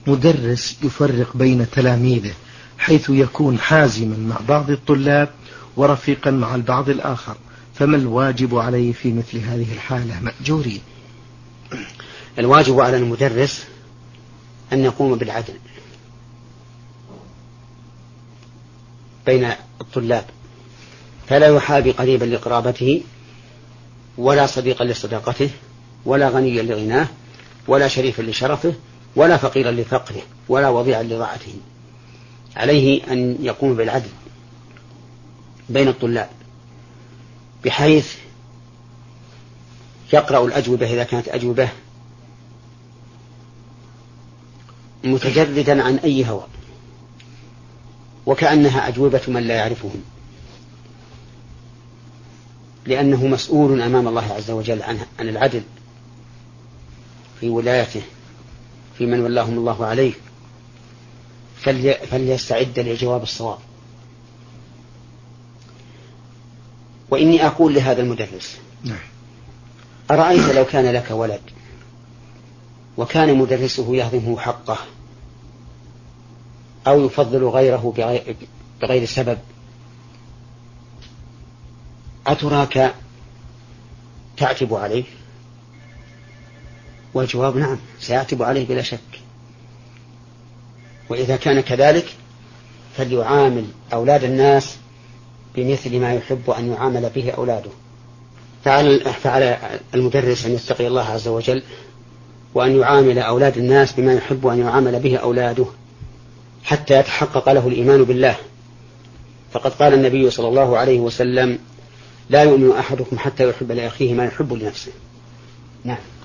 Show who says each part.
Speaker 1: مدرس يفرق بين تلاميذه حيث يكون حازما مع بعض الطلاب ورفيقا مع البعض الآخر، فما الواجب عليه في مثل هذه الحالة مأجورين؟
Speaker 2: الواجب على المدرس أن يقوم بالعدل بين الطلاب، فلا يحابي قريبا لقرابته ولا صديقا لصداقته ولا غنيا لغناه ولا شريفا لشرفه ولا فقيرا لفقره ولا وضيعا لضاعته. عليه أن يقوم بالعدل بين الطلاب بحيث يقرأ الأجوبة إذا كانت أجوبة متجردا عن أي هوى وكأنها أجوبة من لا يعرفهم، لأنه مسؤول أمام الله عز وجل عن العدل في ولايته في من ولاهم الله عليه، فليستعد لجواب الصواب. وإني أقول لهذا المدرس أرأيت لو كان لك ولد وكان مدرسه يهضمه حقه أو يفضل غيره بغير سبب، أتراك تعتب عليه؟ والجواب نعم، سيعتب عليه بلا شك. وإذا كان كذلك فليعامل أولاد الناس بمثل ما يحب أن يعامل به أولاده. فعلى المدرس أن يتقي الله عز وجل وأن يعامل أولاد الناس بما يحب أن يعامل به أولاده حتى يتحقق له الإيمان بالله. فقد قال النبي صلى الله عليه وسلم: لا يؤمن أحدكم حتى يحب لأخيه ما يحب لنفسه. نعم.